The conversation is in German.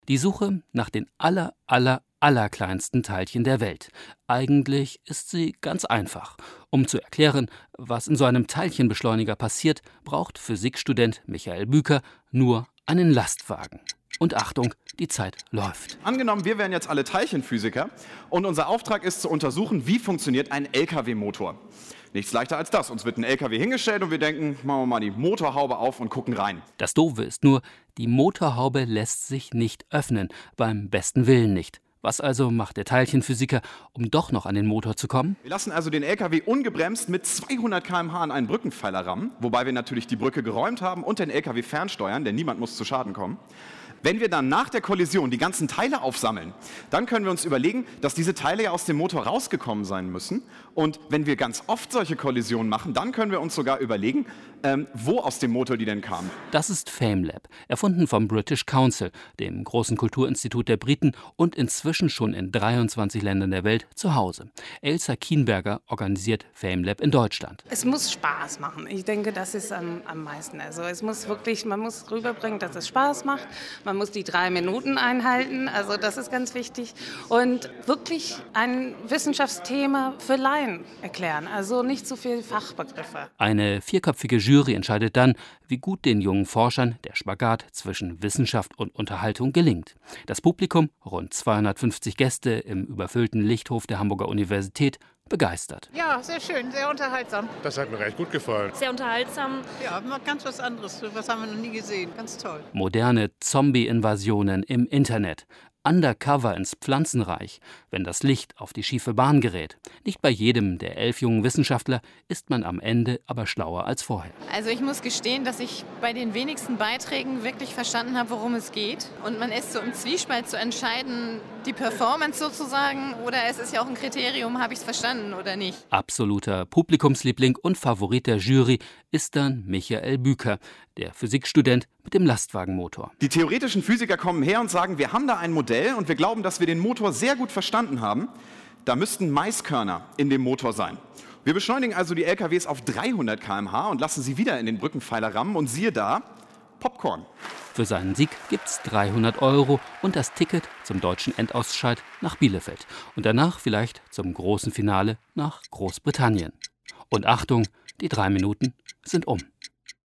Die Suche nach den allerkleinsten Teilchen der Welt. Eigentlich ist sie ganz einfach. Um zu erklären, was in so einem Teilchenbeschleuniger passiert, braucht Physikstudent Michael Büker nur einen Lastwagen. Und Achtung, die Zeit läuft. Angenommen, wir wären jetzt alle Teilchenphysiker und unser Auftrag ist zu untersuchen, wie funktioniert ein LKW-Motor. Nichts leichter als das. Uns wird ein LKW hingestellt und wir denken, machen wir mal die Motorhaube auf und gucken rein. Das Doofe ist nur, die Motorhaube lässt sich nicht öffnen, beim besten Willen nicht. Was also macht der Teilchenphysiker, um doch noch an den Motor zu kommen? Wir lassen also den LKW ungebremst mit 200 km/h an einen Brückenpfeiler rammen, wobei wir natürlich die Brücke geräumt haben und den LKW fernsteuern, denn niemand muss zu Schaden kommen. Wenn wir dann nach der Kollision die ganzen Teile aufsammeln, dann können wir uns überlegen, dass diese Teile ja aus dem Motor rausgekommen sein müssen. Und wenn wir ganz oft solche Kollisionen machen, dann können wir uns sogar überlegen, wo aus dem Motor die denn kamen. Das ist FameLab, erfunden vom British Council, dem großen Kulturinstitut der Briten und inzwischen schon in 23 Ländern der Welt zu Hause. Elsa Kienberger organisiert FameLab in Deutschland. Es muss Spaß machen. Ich denke, das ist am meisten. Also man muss rüberbringen, dass es Spaß macht. Man muss die 3 Minuten einhalten, also das ist ganz wichtig. Und wirklich ein Wissenschaftsthema für Laien erklären, also nicht so viel Fachbegriffe. Eine 4-köpfige Jury entscheidet dann, wie gut den jungen Forschern der Spagat zwischen Wissenschaft und Unterhaltung gelingt. Das Publikum, rund 250 Gäste im überfüllten Lichthof der Hamburger Universität, begeistert. Ja, sehr schön, sehr unterhaltsam. Das hat mir recht gut gefallen. Sehr unterhaltsam. Ja, mal ganz was anderes. Was haben wir noch nie gesehen. Ganz toll. Moderne Zombie-Invasionen im Internet. Undercover ins Pflanzenreich, wenn das Licht auf die schiefe Bahn gerät. Nicht bei jedem der 11 jungen Wissenschaftler ist man am Ende aber schlauer als vorher. Also ich muss gestehen, dass ich bei den wenigsten Beiträgen wirklich verstanden habe, worum es geht. Und man ist so im Zwiespalt zu entscheiden, die Performance sozusagen, oder es ist ja auch ein Kriterium, habe ich es verstanden oder nicht. Absoluter Publikumsliebling und Favorit der Jury ist dann Michael Büker, der Physikstudent mit dem Lastwagenmotor. Die theoretischen Physiker kommen her und sagen, wir haben da ein Modell und wir glauben, dass wir den Motor sehr gut verstanden haben. Da müssten Maiskörner in dem Motor sein. Wir beschleunigen also die LKWs auf 300 km/h und lassen sie wieder in den Brückenpfeiler rammen und siehe da, Popcorn. Für seinen Sieg gibt's 300 € und das Ticket zum deutschen Endausscheid nach Bielefeld. Und danach vielleicht zum großen Finale nach Großbritannien. Und Achtung, die 3 Minuten sind um.